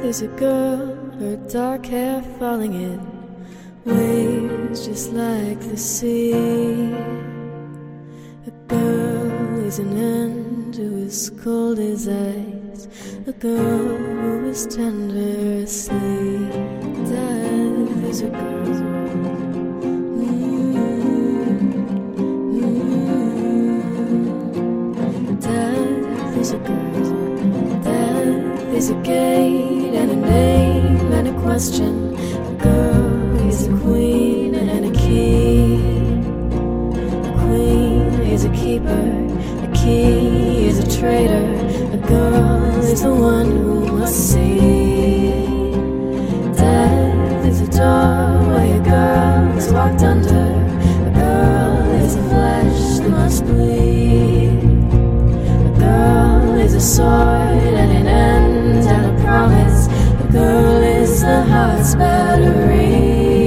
There's a girl, her dark hair falling in waves just like the sea. A girl is an end who is cold as ice, a girl who is tender asleep. Death is a girl. Death is a girl. Death is a gate and a name and a question. A girl is a queen and a key. A queen is a keeper, a key is a traitor. A girl is the one who must see. Death is a doorway a girl has walked under. A girl is a flesh that must bleed. A girl is a sword and an end and a promise. A girl is the heart's battery.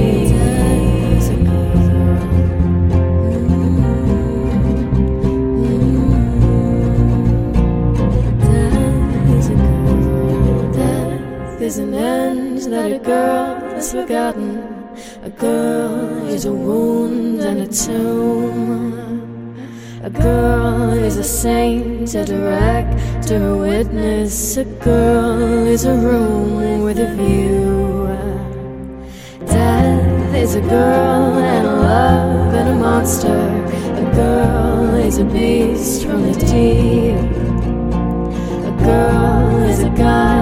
There's an end that a girl has forgotten. A girl is a wound and a tomb. A girl is a saint, a director, a witness. A girl is a room with a view. Death is a girl and a love and a monster. A girl is a beast from the deep. A girl is a god